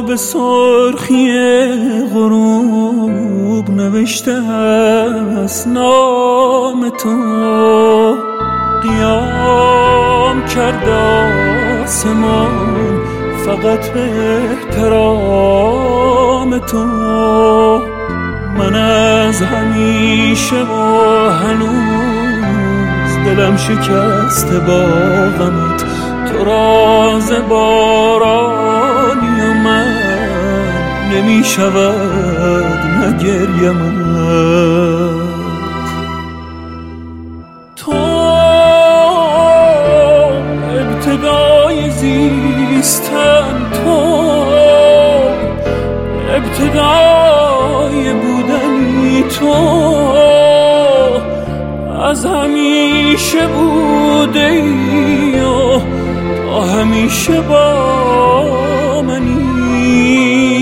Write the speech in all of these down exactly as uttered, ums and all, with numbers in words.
به سرخی غروب نوشته است نام تو، قیام کرده آسمان فقط به احترام تو. من از همیشه و هنوز دلم شکسته با غمت، تو راز بارانی و من نمی شود نگریمت. تو ابتدای زیستن، تو ابتدای بودنی، تو از همیشه بوده ای و تا همیشه با منی.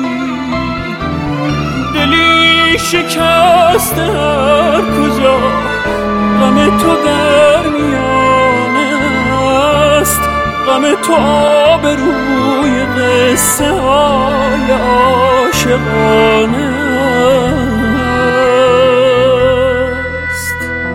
دلی شکسته هر کجا غم تو در میانه است، غم تو آبروی قصه های عاشقانه است.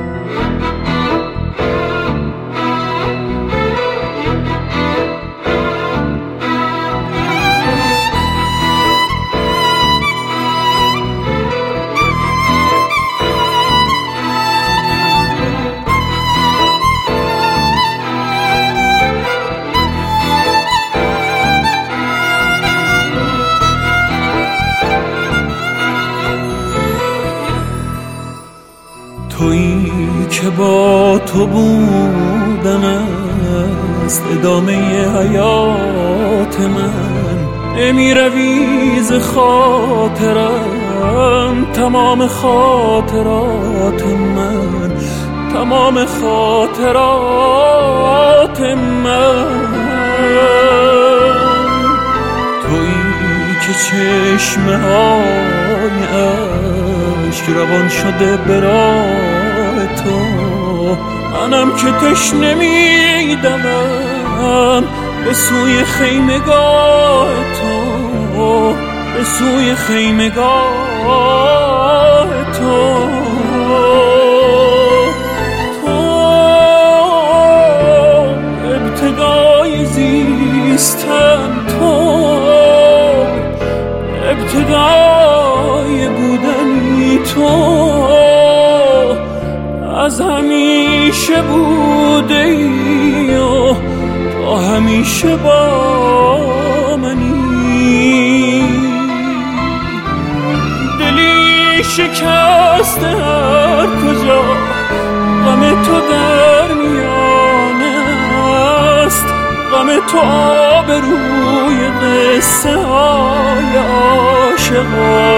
تویی که با تو بودن است ادامه حیات من، نمی روی ز خاطرم تمام خاطرات من، تمام خاطرات من. تویی که چشمه های اشک روان شده برای تو، منم که تشنه میدمم به سوی خیمگاه تو، به سوی خیمگاه تو. تو ابتدای زیستن، تو ابتدای بودنی، تو از همیشه بوده ای و تا همیشه با منی. دلی شکسته هر کجا غم تو در میانه است، غم تو آبروی قصه های عاشقانه